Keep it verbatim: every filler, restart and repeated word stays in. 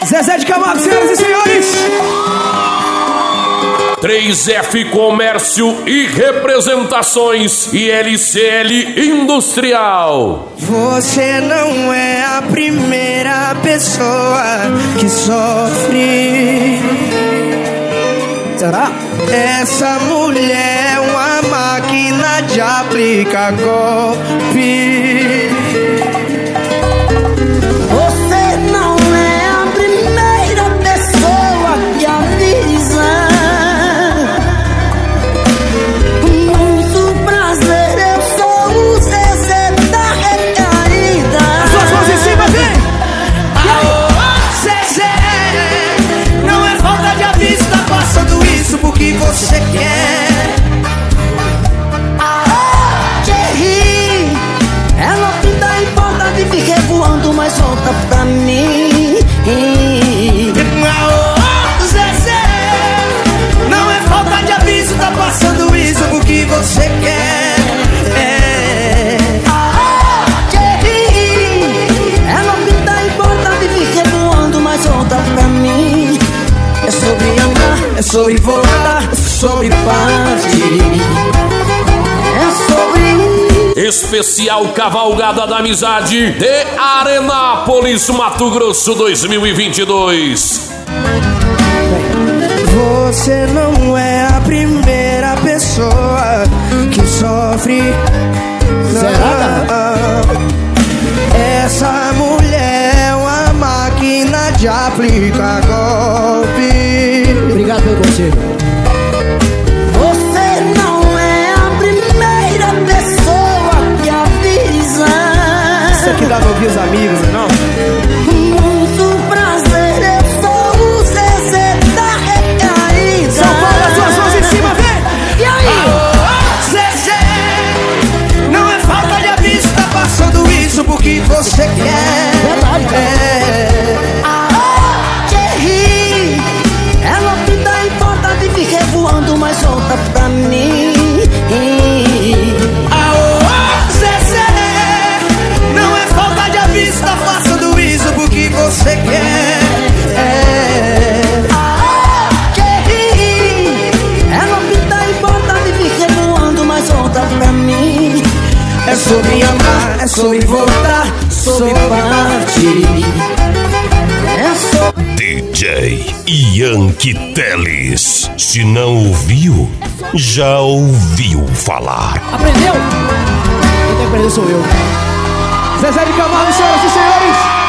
Zezé de Camargo, senhoras e senhores. três F Comércio e Representações e L C L Industrial. Você não é a primeira pessoa que sofre. Será? Essa mulher é uma máquina de aplicar golpe. Você não é a primeira pessoa que avisa. Muito prazer, eu sou o Zezé da Recaída. As suas mãos em cima, vem! Aô, Zezé, não é falta de aviso, tá passando isso porque você quer. Aô, Thierry, ela pinta em porta de fiquei voando, mas volta pra mim. Aô, Zezé, não é falta de aviso, tá passando isso porque você quer. É. Aô, Thierry, ela pinta em porta de fiquei voando, mas volta pra mim. É sobre amar, É sobre voltar, é sobre partir. é sobre Especial Cavalgada da Amizade de Arenápolis, Mato Grosso dois mil e vinte e dois. Você não é a primeira pessoa que sofre. Será, Essa mulher é uma máquina de aplicar golpe. Obrigado pelo conselho. Você não é a primeira pessoa que avisa. Isso aqui dá pra ouvir os amigos, não? Muito prazer, eu sou o Zezé da Recaída. São Paulo, as suas mãos em cima, vem! E aí? Aô, Zezé, não é falta de aviso, tá passando isso porque você quer. Verdade, cara. É. Aô, Thierry, ela pinta em porta de fiquei voando, mas volta pra mim. Aô, Zezé, não é falta de aviso, tá passando isso porque você quer. É. Aô, Thierry, ela pinta em porta de fiquei voando, mas volta pra mim. É sobre amar, é sobre voltar, sobre partir. É sobre D J Yankee Teles. Se não ouviu, já ouviu falar. Aprendeu? Quem tem que aprender sou eu. Zezé de Camargo, senhoras e senhores.